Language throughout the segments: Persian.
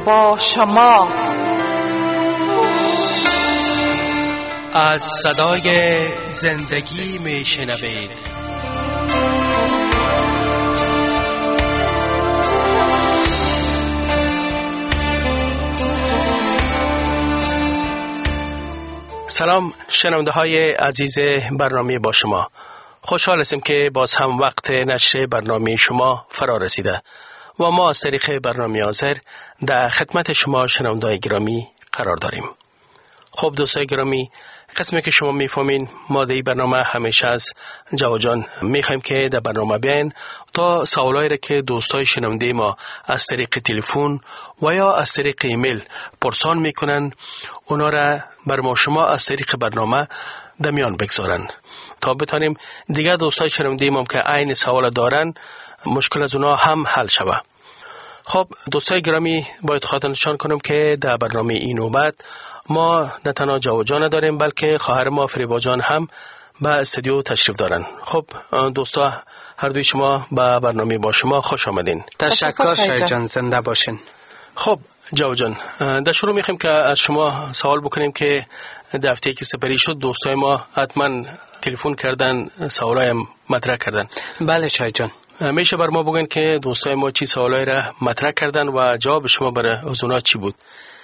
با شما. از صدای زندگی می شنوید. سلام شنونده های عزیز برنامه با شما. خوشحال هستیم که باز هم وقت نشر برنامه شما فرا رسیده و ما از طریق برنامه حاضر در خدمت شما شنونده‌های گرامی قرار داریم. خب دوستای گرامی، قسمی که شما میفهمین ما در این برنامه همیشه از جواد جان میخوایم که در برنامه بیاین تا سوالایی را که دوستای شنونده ما از طریق تلفن و یا از طریق ایمیل پرسان میکنن اونا را بر ما شما از طریق برنامه در میان بگذارن تا بتانیم دیگه دوستای شنونده ما که عین سوال دارن مشکل از اونا هم حل شوه. خب دوستای گرامی، باید خاطرنشان کنم که در برنامه این نوبت ما نه تنها جواد جان داریم بلکه خواهر ما فریبا جان هم به استودیو تشریف دارن. خب دوستا، هر دوی شما به برنامه با شما خوش آمدین. تشکر شاید جان، زنده باشین. خب جواد جان، در شروع میخوایم که از شما سوال بکنیم که در هفته که سپری شد دوستای ما حتما تلفن کردن، سوالای مطرح کردن. بله شاید جان، میشه بر ما بگن که دوستای ما چی سوالای را مطرح کردن و جواب شما برای اونا چی بود؟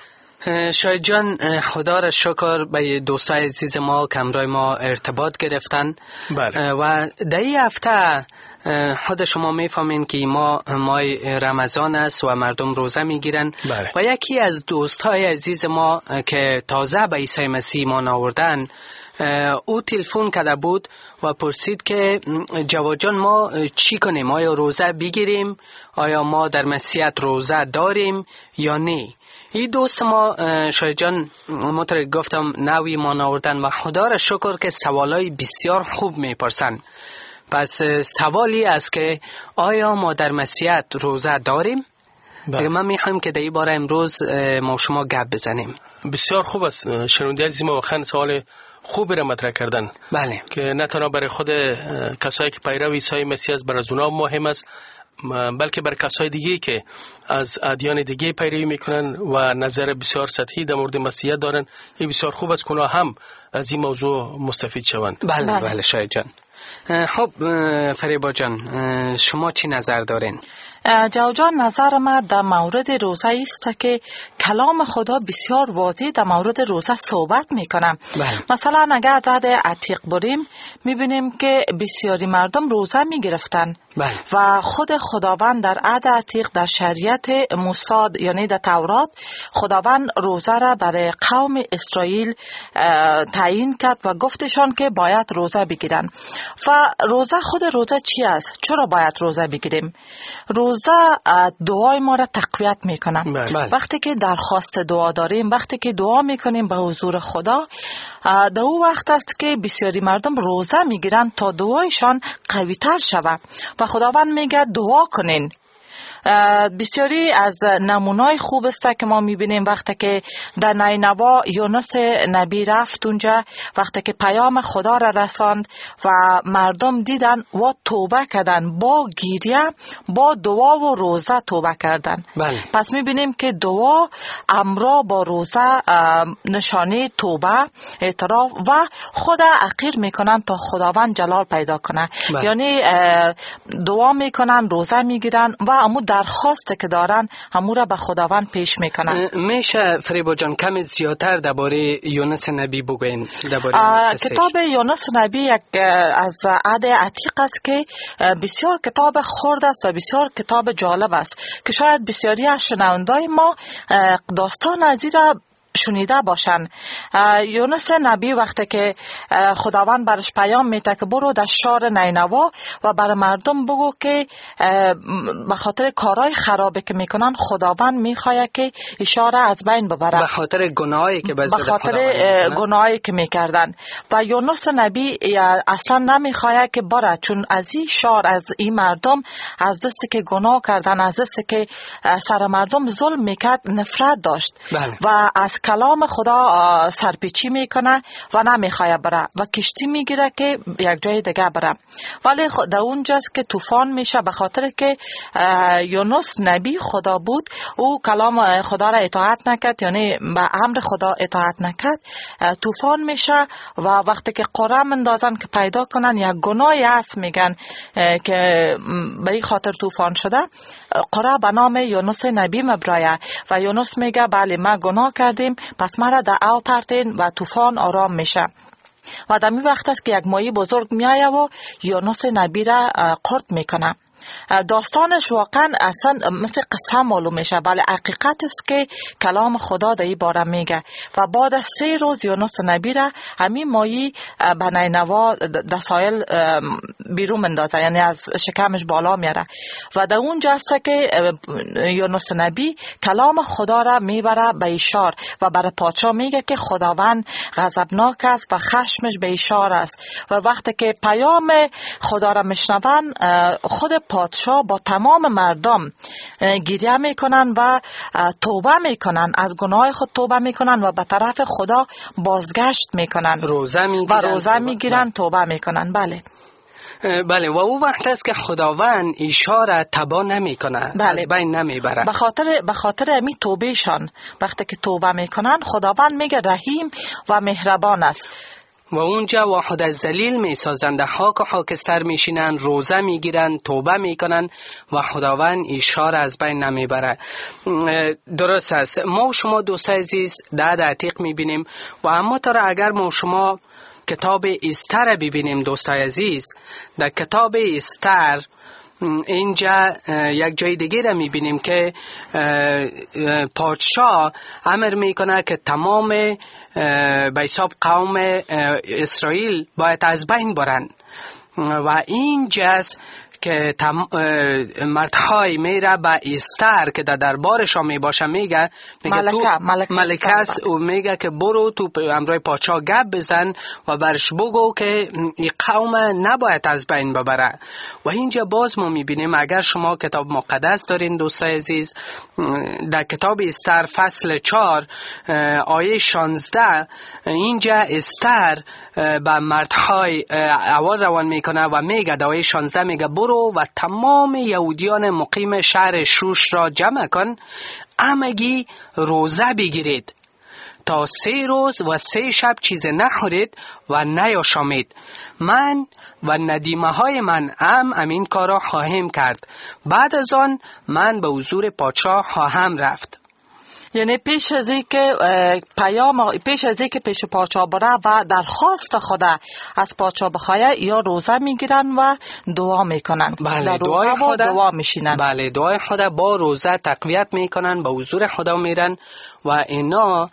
شاید جان، خدا را شکر به دوستای عزیز ما که همراه ما ارتباط گرفتن. بله. و در این هفته خود شما میفهمین که ماه رمضان است و مردم روزه میگیرن. بله. و یکی از دوستای عزیز ما که تازه به عیسی مسیح ایمان آوردن، او تلفن کرده بود و پرسید که جواد جان ما چی کنیم؟ آیا روزه بگیریم؟ آیا ما در مسیحیت روزه داریم یا نه؟ این دوست ما شاید جان مطرح گفتم نوی ایمان آوردن و خدا را شکر که سوالای بسیار خوب میپرسن. پس سوالی است که آیا ما در مسیحیت روزه داریم؟ بله. من میخوایم که در این باره امروز ما شما گپ بزنیم. بسیار خوب است. شنونده عزیز ما واقعا سوال خوبی را مطرح کردن. بله. که نه تنها برای خود کسایی که پیرو عیسی مسیح است برای اونا مهم است، بلکه برای کسای دیگه که از ادیان دیگه پیروی میکنن و نظر بسیار سطحی در مورد مسیحیت دارن، این بسیار خوب است که اونا هم از این موضوع مستفید شوند. بله شاید جان. خب فریبا جان، شما چی نظر دارین؟ جواد جان، نظر من در مورد روزه است که کلام خدا بسیار واضح در مورد روزه صحبت میکنه. مثلا اگر از عهد عتیق بریم میبینیم که بسیاری مردم روزه میگرفتن. و خود خداوند در عهد عتیق در شریعت موسی یعنی در تورات خداوند روزه را برای قوم اسرائیل تعیین کرد و گفتشان که باید روزه بگیرن. و خود روزه چی است؟ چرا باید روزه بگیریم؟ روزه دعای ما را تقویت میکنه. وقتی که درخواست دعا داریم، وقتی که دعا میکنیم به حضور خدا، در او وقت است که بسیاری مردم روزه میگیرن تا دعایشان قوی تر شود و خداوند میگه دعا کنین. بسیاری از نمونای خوب است که ما میبینیم وقتی که در نینوا یونس نبی رفت اونجا، وقتی که پیام خدا را رساند و مردم دیدن و توبه کردن، با گریه با دعا و روزه توبه کردن. پس میبینیم که دعا امرا با روزه نشانه توبه، اعتراف و خدا حقیر میکنن تا خداوند جلال پیدا کنه. یعنی دعا میکنن، روزه میگیرن و امو درخواسته که دارن همو را به خداوند پیش میکنن. میشه فریبا جان کمی زیادتر درباره یونس نبی بگوین؟ کتاب یونس نبی یک از عهد عتیق است که بسیار کتاب خرد است و بسیار کتاب جالب است که شاید بسیاری از شنوندای ما داستان از این را شنیده باشن. یونس نبی وقتی که خداوند برش پیام میده که برو در شهر نینوا و بر مردم بگو که به خاطر کارهای خرابی که میکنن خداوند میخواد که اشاره از بین ببره، به خاطر گناهایی که به خاطر گناهایی که میکردن. و یونس نبی اصلا نمیخواد که بره، چون از این شهر، از این مردم، از دستی که گناه کردن، از دستی که سر مردم ظلم میکرد نفرت داشت. و از کلام خدا سرپیچی میکنه و نمیخواد بره و کشتی میگیره که یک جای دیگه بره. ولی در اونجاست که طوفان میشه، به خاطر که یونس نبی خدا بود، او کلام خدا را اطاعت نکرد، یعنی به امر خدا اطاعت نکرد، طوفان میشه و وقتی که قرعه اندازن که پیدا کنن یک گناهی هست، میگن که به این خاطر طوفان شده، قرعه به نام یونس نبی مبرایه و یونس میگه بله ما گناه کردیم، پس مرا در آب پرتین و طوفان آرام میشه. و در می وقت است که یک ماهی بزرگ میایه و یونس نبی را قرد میکنه. داستانش واقعا اصلا مثل قصه معلوم میشه، ولی حقیقت است که کلام خدا در این باره میگه. و بعد از 3 روز یونس نبی را همین ماهی به نینوا در ساحل بیرون اندازه، یعنی از شکمش بالا میاره و در اونجا است که یونس نبی کلام خدا را میبره به اشار و برای پادشاه میگه که خداوند غضبناک است و خشمش به اشار است. و وقتی که پیام خدا را میشنون، خود پادشاه با تمام مردم گریه میکنن و توبه میکنن، از گناه خود توبه میکنن و به طرف خدا بازگشت میکنن، روزه میگیرن، توبه میکنن. بله و او وقت است که خداوند اشاره تبا نمیکنه، از بین نمیبره. به خاطر امی توبهشان وقتی که توبه میکنن، خداوند میگه رحیم و مهربان است. و اونجا واحد از ذلیل میسازند، خاک و خاکستر میشینن، روزه میگیرن، توبه میکنن و خداوند اشاره از بین نمیبره. درست است. ما و شما دوستای عزیز در عتیق میبینیم و اما تا اگر ما و شما کتاب استر ببینیم دوستای عزیز، در کتاب استر اینجا یک جای دیگه را میبینیم که پادشاه امر میکنه که تمام به حساب قوم اسرائیل باید از بین برن و اینجاست که مردهای میره به استر که در دربارش می باشه، میگه ملکه است و میگه که برو تو امروی پادشاه گپ بزن و برش بگو که این قوم نباید از بین ببره. و اینجا باز ما میبینیم، اگر شما کتاب مقدس دارین دوستای عزیز، در کتاب استر فصل 4 آیه 16 اینجا استر به مردهای اول روان میکنه و میگه در آیه 16 میگه برو و تمام یهودیان مقیم شهر شوش را جمع کن، همگی روزه بگیرید تا 3 روز و 3 شب چیز نخورید و نیاشامید. من و ندیمه های من همین کار را خواهیم کرد. بعد از آن من به حضور پادشاه خواهم رفت. یعنی پیش از اینکه پیش پادشاه بره و درخواست خدا از پادشاه بخواه، یا روزه میگیرن و دعا میکنن. بله، دعا میشینن. بله، دعای خدا با روزه تقویت میکنن، به حضور خدا میرن و اینا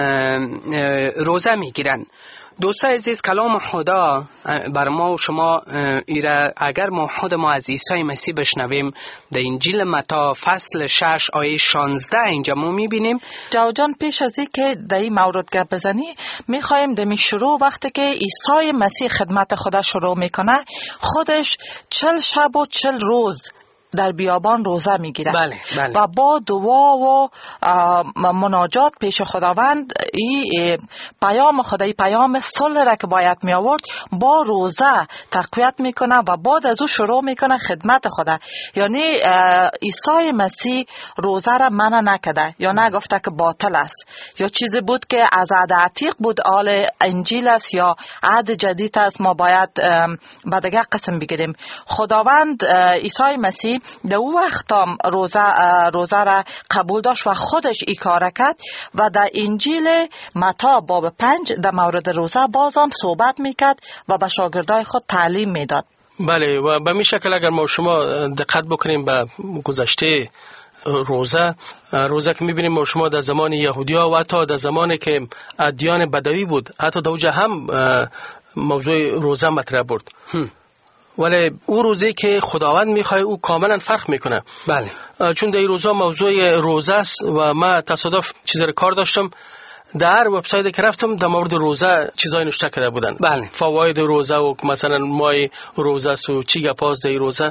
روزه میگیرن. دوستای عزیز، کلام خدا بر ما و شما ایره اگر ما خود ما از عیسی مسیح بشنویم، در انجیل متی فصل 6 آیه 16 اینجا ما میبینیم. جاو جان، پیش از این که در این مورد گپ بزنی، میخوایم دمی شروع وقتی که عیسی مسیح خدمت خدا شروع میکنه، خودش 40 شب و 40 روز در بیابان روزه میگیره. بله. و با دعا و مناجات پیش خداوند این پیام خدایی، پیام صلح را که باید می آورد، با روزه تقویت میکنه و بعد از او شروع میکنه خدمت خدا. یعنی عیسی مسیح روزه را منع نکده یا نگفته که باطل است یا چیزی بود که از عهد عتیق بود، آل انجیل است یا عهد جدید است، ما باید به دیگه قسم بگیریم. خداوند عیسی مسیح در او وقت هم روزه را قبول داشت و خودش ای کار کرد و در انجیل متی باب 5 در مورد روزه باز هم صحبت میکرد و به شاگردای خود تعلیم میداد. بله، و به می شکل اگر ما شما دقت بکنیم به گذشته روزه که میبینیم ما شما در زمان یهودیا و حتی در زمانی که ادیان بدوی بود، حتی در اونجا هم موضوع روزه مطرح بود. ولی او روزی که خداوند میخواد او کاملا فرق میکنه. بله. چون در این روزا موضوع روزه است و ما تصادف چیزی رو کار داشتم، در وبسایتی که رفتم در مورد روزه چیزای نوشته کرده بودن. بله. فواید روزه و مثلا مای روزه است و چی گپاست در روزه.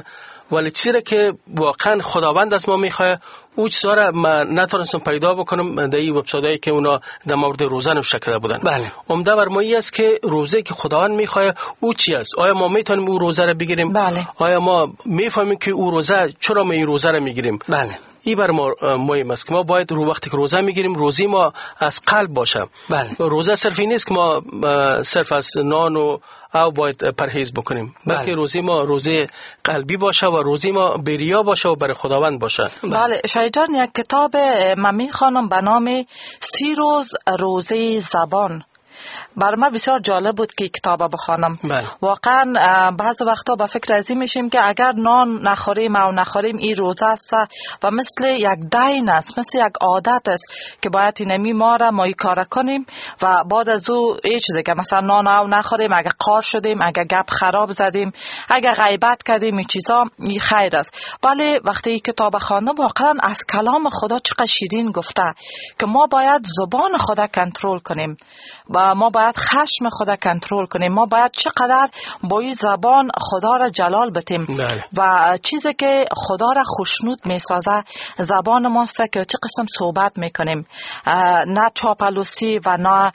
ولی چیزی که واقعا خداوند از ما میخواه او چیزا را من نتونستم پیدا بکنم در این وبسایتایی که اونا در مورد روزه نوشته کرده بودن. بله. عمده بر ما است که روزه که خداوند میخواه او چی است؟ آیا ما میتونیم او روزه را بگیریم؟ بله. آیا ما میفهمیم که او روزه چرا ما این روزه را میگیریم؟ بله. این بر ما مهم است که ما باید رو وقتی که روزه میگیریم روزی ما از قلب باشه. بله. روزه صرف این نیست که ما صرف از نان و او باید پرهیز بکنیم، بلکه روزی ما روزی قلبی باشه و روزی ما بریا باشه و برای خداوند باشه. بله شاید جان، یک کتاب من میخوانم به نام 30 روز روزه زبان. بر من بسیار جالب بود که کتاب بخوانم. واقعا بعض وقتا به فکر ازی میشیم که اگر نان نخوریم او نخوریم این روزه است و مثل یک دین است، مثل یک عادت است که باید اینمی ما را ما کار کنیم و بعد از او هیچ دیگه مثلا نان او نخوریم، اگر قار شدیم، اگر گپ خراب زدیم، اگر غیبت کردیم، این چیزا این خیر است. ولی وقتی این کتاب خواندم واقعا از کلام خدا چقدر شیرین گفته که ما باید زبان خدا کنترل کنیم و ما باید خشم خدا کنترل کنیم، ما باید چقدر با این زبان خدا را جلال بتیم. و چیزی که خدا را خوشنود میسازه زبان ماست که چه قسم صحبت میکنیم، نه چاپلوسی و نه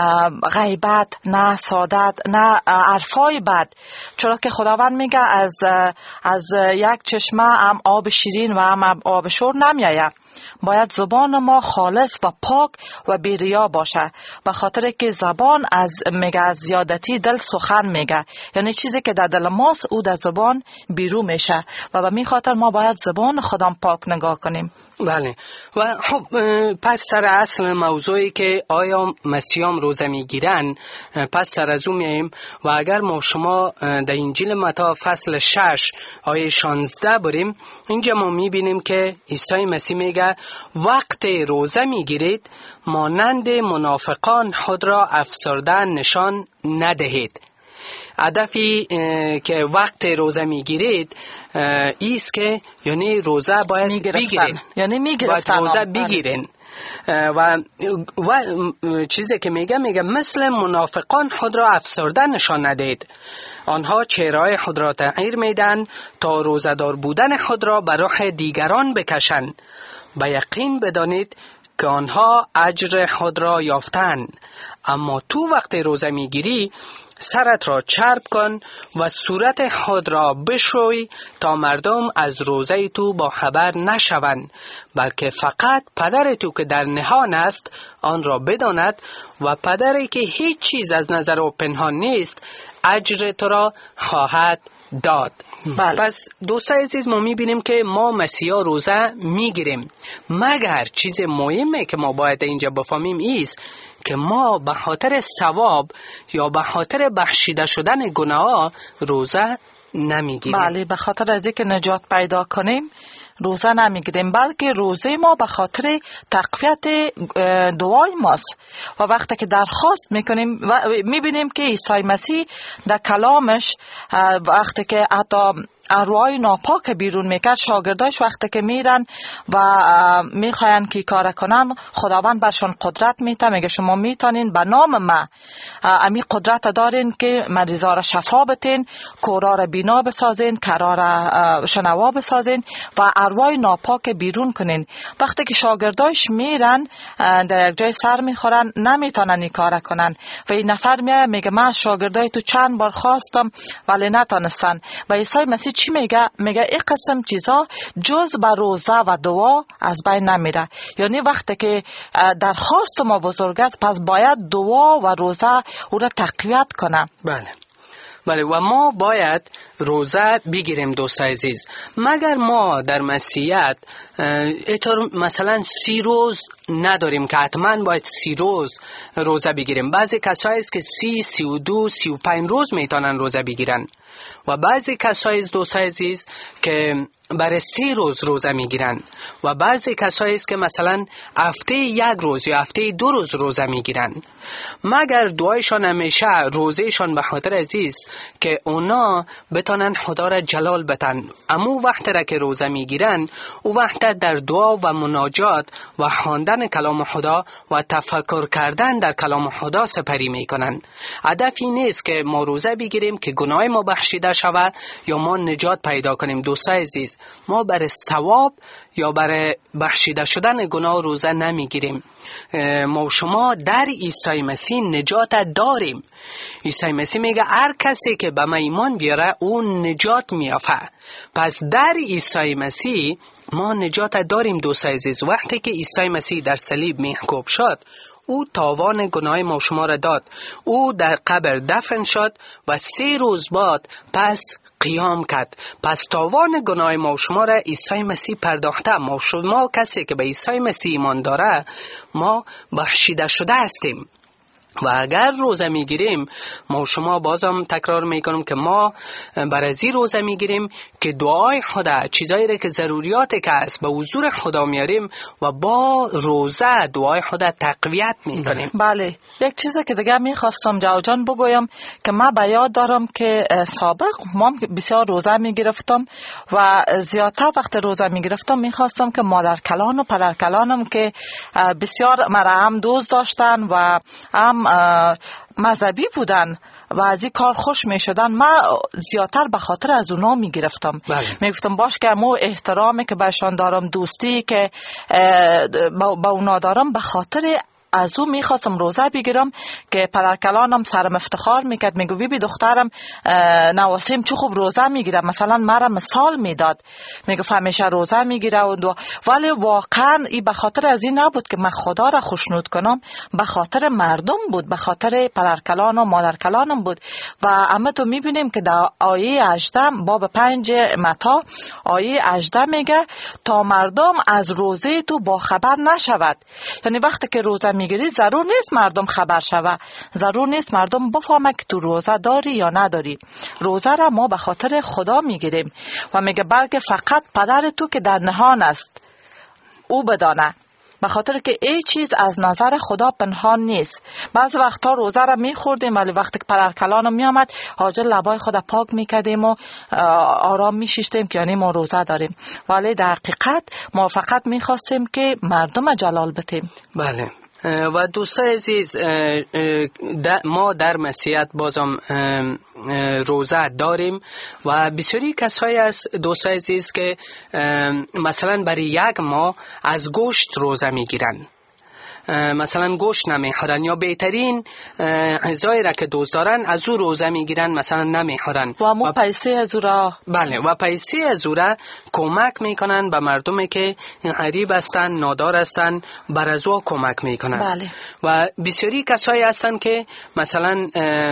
غیبت، نه سادت، نه حرفای بد، چرا که خداوند میگه از یک چشمه هم آب شیرین و هم آب شور نمیآید. باید زبان ما خالص و پاک و بی‌ریا باشه، به خاطر که زبان از زیادتی دل سخن میگه، یعنی چیزی که در دل ماست او در زبان بیرون میشه و به می خاطر ما باید زبان خودم پاک نگاه کنیم. بله. و خب پس سر اصل موضوعی که آیا مسیحیان روزه میگیرن، پس سر از اون میاییم و اگر ما شما در انجیل متی فصل 6 آیه 16 بریم، اینجا ما میبینیم که عیسی مسیح میگه وقت روزه میگیرید مانند منافقان خود را افسردن نشان ندهید. هدفی که وقت روزه میگیرید ایست که یعنی روزه باید بگیرین، یعنی میگرفتن، باید روزه بگیرین و چیزی که میگه مثل منافقان خود را افسرده نشان ندهید. آنها چهره‌های خود را تغییر میدن تا روزه‌دار بودن خود را به رخ دیگران بکشند. به یقین بدانید که آنها اجر خود را یافتن. اما تو وقت روزه میگیری سرت را چرب کن و صورت خود را بشوی تا مردم از روزه تو با خبر نشوند، بلکه فقط پدر تو که در نهان است آن را بداند و پدری که هیچ چیز از نظر او پنهان نیست اجر تو را خواهد داد. پس دوستای عزیز ما میبینیم که ما مسیحا روزه میگیریم، مگر چیز مهمه که ما باید اینجا بفهمیم ایست که ما به خاطر ثواب یا به خاطر بخشیده شدن گناه روزه نمیگیریم. بله، به خاطر از اینکه نجات پیدا کنیم روزه نمیگیریم، بلکه روزه ما به خاطر تقویت دعای ماست و وقتی که درخواست میکنیم و میبینیم که عیسی مسیح در کلامش وقتی که حتی ارواح ناپاک بیرون میکرد، شاگرداش وقتی که میرن و میخواین که کار کنن خداوند برشون قدرت میده، میگه شما میتونین به نام من امی قدرت دارین که مریضا را شفا بتین، کورا را بینا بسازین، کرا را شنوا بسازین و ارواح ناپاک بیرون کنین. وقتی که شاگرداش میرن در یک جای سر میخورن نمیتونن این کار کنن و این نفر میگه من شاگردای تو چند بار خواستم ولی نتونستن و عیسی مسیح چی میگه؟ میگه این قسم چیزا جز به روزه و دعا از بین نمیره. یعنی وقتی که درخواست ما بزرگ است پس باید دعا و روزه او را تقویت کنه. بله و ما باید روزه بگیریم دوستای عزیز. مگر ما در مسیحیت مثلا 30 روز نداریم که حتما باید 30 روز روزه بگیریم. بعضی کسایی است که 30, 32, 35 روز میتونن روزه بگیرن و بعضی کسایی است دوستای عزیز که برای 3 روز روزه میگیرن و بعضی کسایی است که مثلا هفته 1 روز یا هفته 2 روز روزه میگیرن. مگر دعایشان همیشه روزهشان به خاطر عزیز که اونا بتانن خدا را جلال بتن. امو وقت را که روزه میگیرن او وقت در دعا و مناجات و خواندن کلام خدا و تفکر کردن در کلام خدا سپری میکنن. هدف این نیست که ما روزه بگیریم که گناه ما بخشیده شود یا ما نجات پیدا کنیم. دوستای عزیز، ما برای ثواب یا برای بخشیده شدن گناه روزه نمیگیریم. ما و شما در عیسی مسیح نجات داریم. عیسی مسیح میگه هر کسی که به من ایمان بیاره اون نجات میافه. پس در عیسی مسیح ما نجات داریم. دوستای عزیز، وقتی که عیسی مسیح در صلیب محکوم شد، او تاوان گناه ما و شما را داد. او در قبر دفن شد و 3 روز بعد پس قیام کرد. پس تاوان گناه ما و شما را عیسی مسیح پرداخته. ما و شما کسی که به عیسی مسیح ایمان داره ما بخشیده شده هستیم. و اگر روزه میگیریم، ما و شما بازم تکرار میکنم که ما برای روزه میگیریم که دعای خدا، چیزایی را که ضروریاتی که است به حضور خدا میاریم و با روزه دعای خدا تقویت میکنیم. بله، یک چیزی که دیگه میخواستم جان بگویم که من به یاد دارم که سابق ما بسیار روزه میگرفتم و زیادتر وقت روزه میگرفتم میخواستم که مادر کلان و پدر کلانم که بسیار مرا هم دوست داشتن و هم مذهبی بودن و از این کار خوش می شدن، من زیادتر به خاطر از اونا می گرفتم. می گفتم باش که مو احترامی که بهشان دارم، دوستی که با اونا دارم، به خاطر از او میخواستم روزه بگیرم که پدرکلانم سرم افتخار میکرد، میگو بی دخترم نواسیم چه خوب روزه میگیره، مثلا مرا مثال میداد، میگو همیشه روزه میگیره ولی واقعا این به خاطر از این نبود که من خدا را خوشنود کنم، به خاطر مردم بود، به خاطر پدرکلان و مادرکلانم بود. و اما تو میبینیم که در آیه 18 باب 5 متی آیه 18 میگه تا مردم از روزه تو با خبر نشود. یعنی وقتی که روزه میگیری ضرور نیست مردم خبر شوه، ضرور نیست مردم بفهمه که تو روزه داری یا نداری. روزه را ما به خاطر خدا میگیریم و میگه بلکه فقط پدر تو که در نهان است او بدانه، به خاطر که ای چیز از نظر خدا پنهان نیست. بعض وقتا روزه را میخوردیم ولی وقتی که پدرکلانم میامد حاجل لبای خدا پاک میکردیم و آرام میشیشتیم که یعنی ما روزه داریم، ولی در حقیقت ما فقط میخواستیم که مردم جلال بتیم. بله. و دوستای عزیز، ما در مسیحیت بازم روزه داریم و بسیاری کسایی از دوستای عزیز که مثلا برای 1 ماه از گوشت روزه میگیرن، مثلا گوشت نمیخورن یا بهترین غذایی را که دوست دارن از او روزه میگیرن، مثلا نمیخورن و مو پیسه از او را بله و پیسه از او را کمک میکنن به مردمی که غریب هستن، نادار هستن، بر از او کمک میکنن. بله. و بسیاری کسایی هستن که مثلا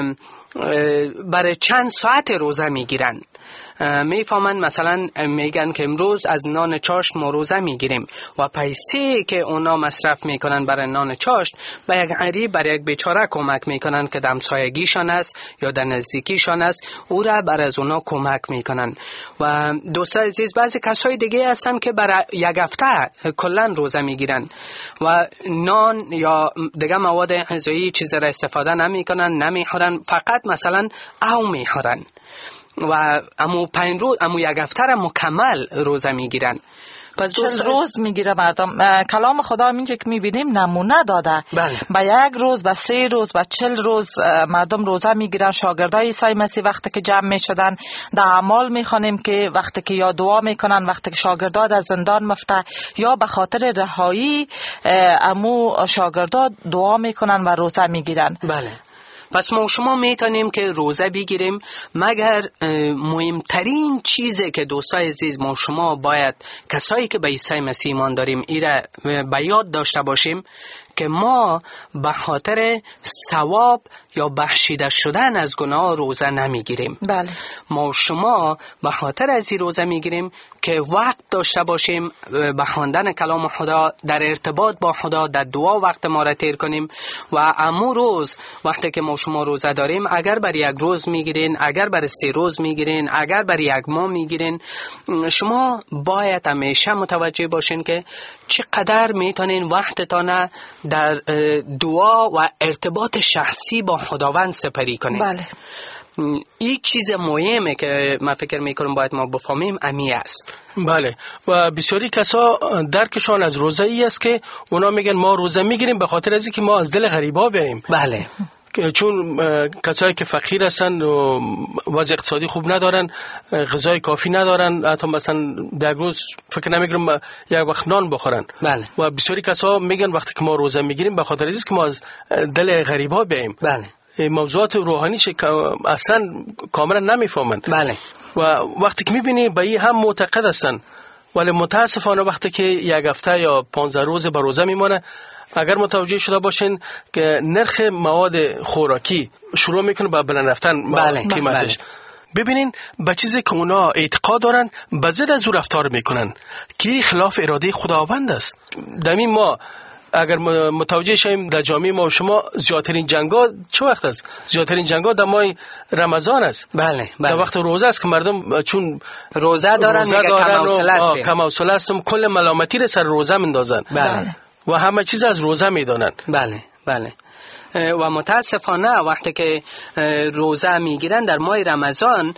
برای چند ساعت روزه میگیرن، میفهمن مثلا میگن که امروز از نان چاشت ما روزه میگیریم و پیسه که اونا مصرف میکنن برای نان چاشت به یک غریب، برای یک بیچاره کمک میکنن که در همسایگیشان است یا در نزدیکیشان است، او را برای از اونا کمک میکنن. و دوستای عزیز، بعضی کسای دیگه هستن که برای 1 هفته کلا روزه میگیرن و نان یا دیگه مواد غذایی چیز را استفاده نمیکنن، نمیخورن، فقط مثلا او میخورن و امو 5 روز، امو 1 هفته را مکمل روزه میگیرن. پس 40 روز میگیره مردم. کلام خدا اینجا که میبینیم نمونه داده. بله. با 1 روز، با 3 روز، با 40 روز مردم روزه میگیرن. شاگردای عیسی مسیح وقتی که جمع میشدن در اعمال میخوانیم که وقتی که یا دعا میکنن، وقتی که شاگردان از زندان مفته یا به خاطر رهایی امو شاگردان دعا میکنن و روزه میگیرن. بله. پس ما شما میتونیم که روزه بگیریم، مگر مهمترین چیزی که دوستای عزیز ما شما باید کسایی که به عیسی مسیح ایمان داریم ایره به یاد داشته باشیم که ما به خاطر ثواب یا بخشیده شدن از گناه روزه نمیگیریم. بله. ما شما به خاطر از این روزه میگیریم که وقت داشته باشیم به خواندن کلام خدا، در ارتباط با خدا، در دعا وقت ما را تیر کنیم. و امو روز وقتی که ما شما روزه داریم، اگر بر 1 روز میگیرین، اگر بر 3 روز میگیرین، اگر بر 1 ماه میگیرین، شما باید همیشه متوجه باشین که چقدر میتونین وقتتان در دعا و ارتباط شخصی با خداوند سپری کنین. بله. این چیز مهمه که من فکر میکنم باید ما بفهمیم امی است. بله، و بسیاری کسا درکشان از روزه ای است که اونا میگن ما روزه میگیریم به خاطر از اینکه ما از دل غریبا بیاییم. بله، چون کسایی که فقیر هستن و وضع اقتصادی خوب ندارن، غذای کافی ندارن، حتی مثلا در روز فکر نمیگیرم یک وقت نان بخورن. بله. و بسیاری کسا میگن وقتی که ما روزه میگیریم به خاطر از که ما از دل غریبا بیاییم. بله. موضوعات روحانی اصلا کاملا نمیفهمن. بله. و وقتی که میبینی به این هم معتقد هستن، ولی متاسفانه وقتی که یک هفته یا 15 روز به روزه میمونه، اگر متوجه شده باشین که نرخ مواد خوراکی شروع میکنه به بلند رفتن. بله. قیمتش. ببینین به چیزی که اونا اعتقاد دارن به ضد از او رفتار میکنن که خلاف اراده خداوند است. دمی ما اگر متوجه شیم در جامعه ما و شما زیادترین جنگا چه وقت است؟ زیادترین جنگا در ماه رمضان است. بله. در وقت روزه است که مردم چون روزه دارن کم حوصله است، کل ملامتی را سر روزه میندازن. بله. و همه چیز از روزه میدانن. بله. بله. و متاسفانه وقتی که روزه میگیرن در ماه رمضان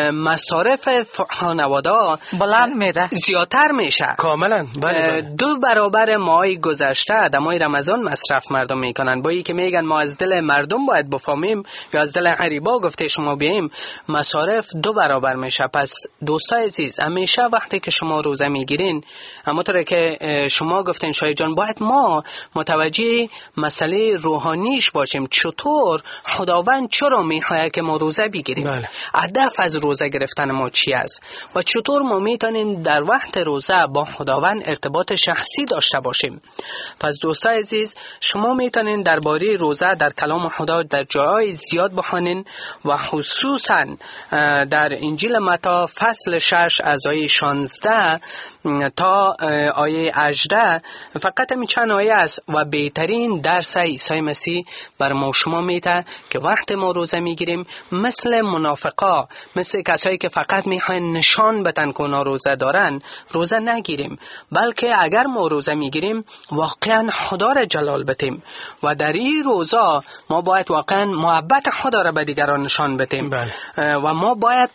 مصارف خانواده بلند میره، زیادتر میشه کاملا. بله. 2 برابر ماه گذشته در ماه رمضان مصرف مردم میکنن. با اینکه میگن ما از دل مردم باید بفهمیم یا از دل غریبا گفته شما بیاییم، مصارف 2 برابر میشه. پس دوستای عزیز، همیشه وقتی که شما روزه میگیرین، همونطوری که شما گفتین شایع جان، باید ما متوجه مسئله روحانی باشیم. چطور خداوند چرا میخواد که ما روزه بگیریم؟ بله. هدف از روزه گرفتن ما چی است و چطور ما میتونیم در وقت روزه با خداوند ارتباط شخصی داشته باشیم؟ پس دوستای عزیز، شما میتونین درباره روزه در کلام خدا در جای زیاد بخونین و خصوصا در انجیل متی فصل 6 از آیه 16 تا آیه 18 فقط همین چند آیه است و بهترین درس عیسی مسیح بر ما شما میده که وقت ما روزه میگیریم مثل منافقا، مثل کسایی که فقط میخواین نشان بدن که اونا روزه دارن، روزه نگیریم، بلکه اگر ما روزه میگیریم واقعا خدا را جلال بدیم و در این روزه ما باید واقعا محبت خدا را به دیگران نشان بدیم. و ما باید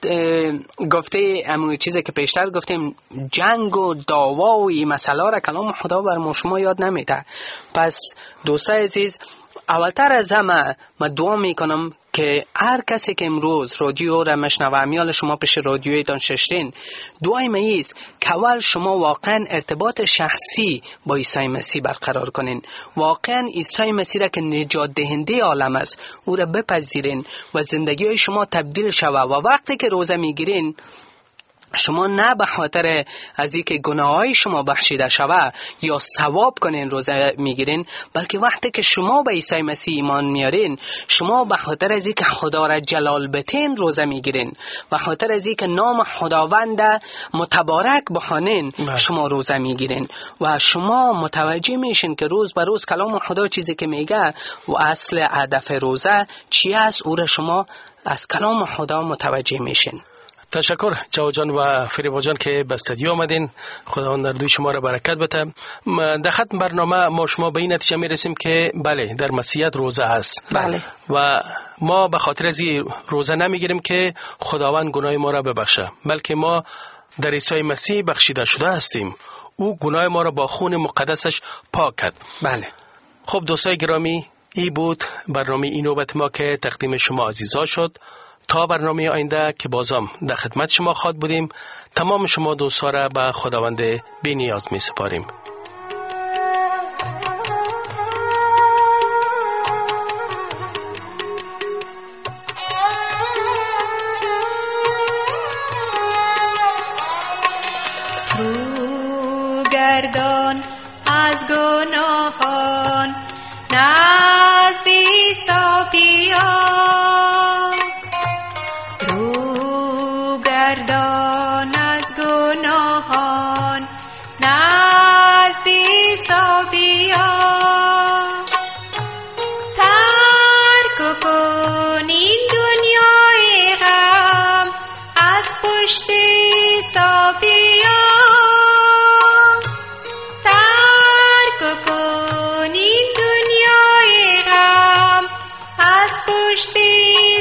گفته همون چیزی که پیشتر گفتیم، جنگ و دعوا و این مسئله را کلام خدا بر ما شما یاد نمیده. پس دوستای عزیز، اولتر از همه من دعا میکنم که هر کسی که امروز رادیو را مشنوه، امیال شما پیش رادیویتان ششتین، دعای من ایست که اول شما واقعا ارتباط شخصی با عیسی مسیح برقرار کنین، واقعا عیسی مسیح را که نجات دهنده عالم است او را بپذیرین و زندگی شما تبدیل شوه. و وقتی که روزه میگیرین، شما نه به خاطر از اینکه گناههای شما بخشیده شوه یا ثواب کنین روزه میگیرین، بلکه وقتی که شما به عیسی مسیح ایمان میارین، شما به خاطر از اینکه خدا را جلال بدین روزه میگیرین، به خاطر از اینکه نام خداوند متبارک بخوانین شما روزه میگیرین و شما متوجه میشین که روز به روز کلام خدا چیزی که میگه و اصل هدف روزه چی است، او را شما از کلام خدا متوجه میشین. تشکر جواد جان و فریبا جان که به استودیو آمدین. خداوند در دوی شما را برکت بده. در ختم برنامه ما شما به این نتیجه میرسیم که بله، در مسیحیت روزه هست. بله. و ما به خاطر از این روزه نمیگیریم که خداوند گناه ما را ببخشه، بلکه ما در عیسی مسیح بخشیده شده هستیم. او گناه ما را با خون مقدسش پاک کرد. بله. خب دوستای گرامی، این بود برنامه این نوبت ما که تقدیم شما عزیزا شد. تا برنامه آینده که بازم در خدمت شما خواهد بودیم، تمام شما دوستا را به خداوند بی نیاز می سپاریم. رو گردان از گناهان نزد عیسی بیا، رو گردان از گناهان نزد عیسی بیا، ترک کن این دنیای غم از پشت عیسی بیا، ترک کن این دنیای غم از پشت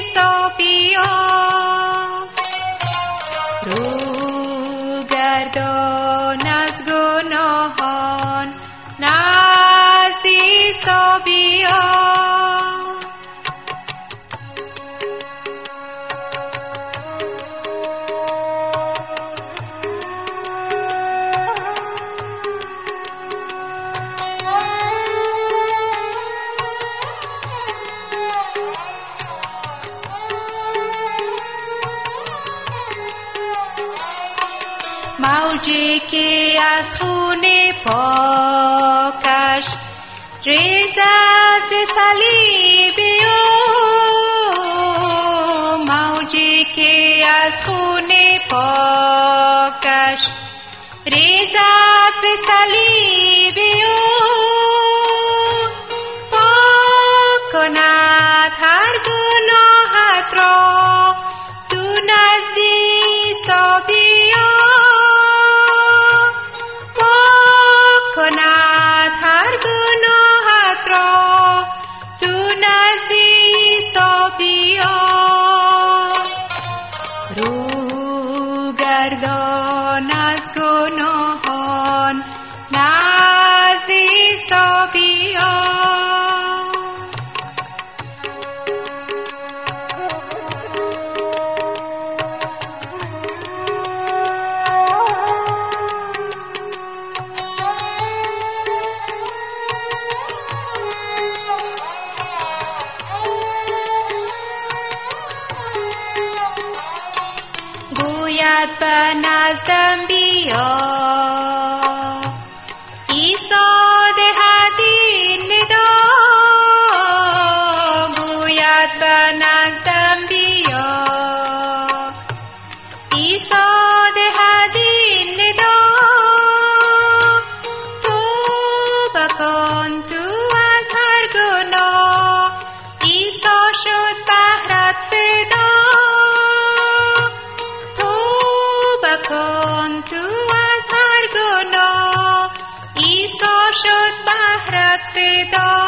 موجی که از خون پاکش ریزد ز صلیب او، موجی که از خون پاکش ریزد ز صلیب او، پاک کند هر گناهت را تو نزد عیسی بیا، کند هر گناهت را تو نزد عیسی بیا، رو گردان از گناهان نزد عیسی بیا. گوید به نزدم بیا، عیسی دهد این ندا، گوید به نزدم بیا، عیسی دهد این ندا، توبه کن تو از هر گناه، عیسی شد بهرت فدا، کن تو از هر گناه، عیسی شد بهرت فدا،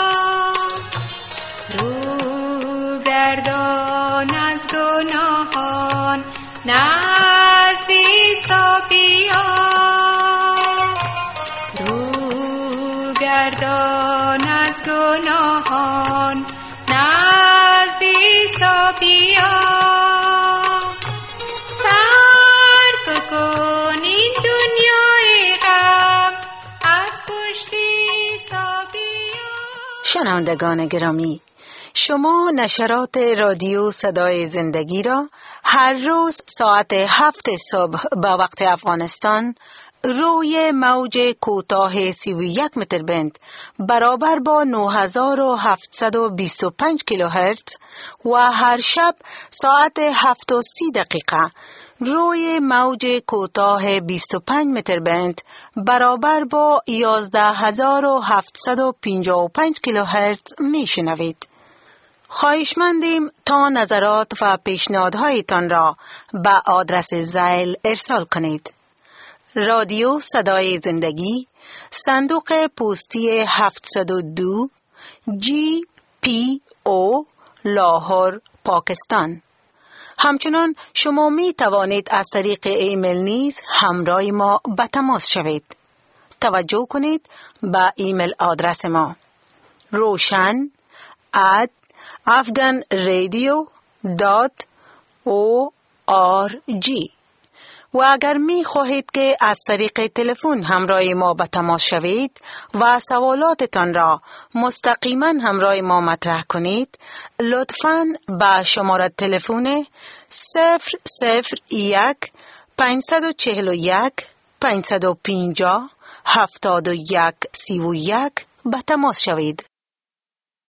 رو گردان از گناهان نزد عیسی بیا، رو گردان از گناهان نزد عیسی بیا، کن این دنیای غم از پشت عیسی بیا. شنوندگان گرامی، شما نشرات رادیو صدای زندگی را هر روز ساعت 7 صبح به وقت افغانستان روی موج کوتاه 31 متر بند برابر با 9725 کیلوهرتز و هر شب ساعت 7:30 روی موج کوتاه 25 متر بند برابر با 11755 کیلوهرتز میشنوید. خواهشمندیم تا نظرات و پیشنهادهایتان را به آدرس ذیل ارسال کنید. رادیو صدای زندگی، صندوق پستی 702 GPO لاهور، پاکستان. همچنان شما می توانید از طریق ایمیل نیز همراه ما به تماس شوید. توجه کنید به ایمیل آدرس ما roshan@afghanradio.org. و اگر می خواهید که از طریق تلفن همراه ما به تماس شوید و سوالاتتان را مستقیما همراه ما مطرح کنید، لطفاً به شماره تلفن 001 541 550 7131 به تماس شوید.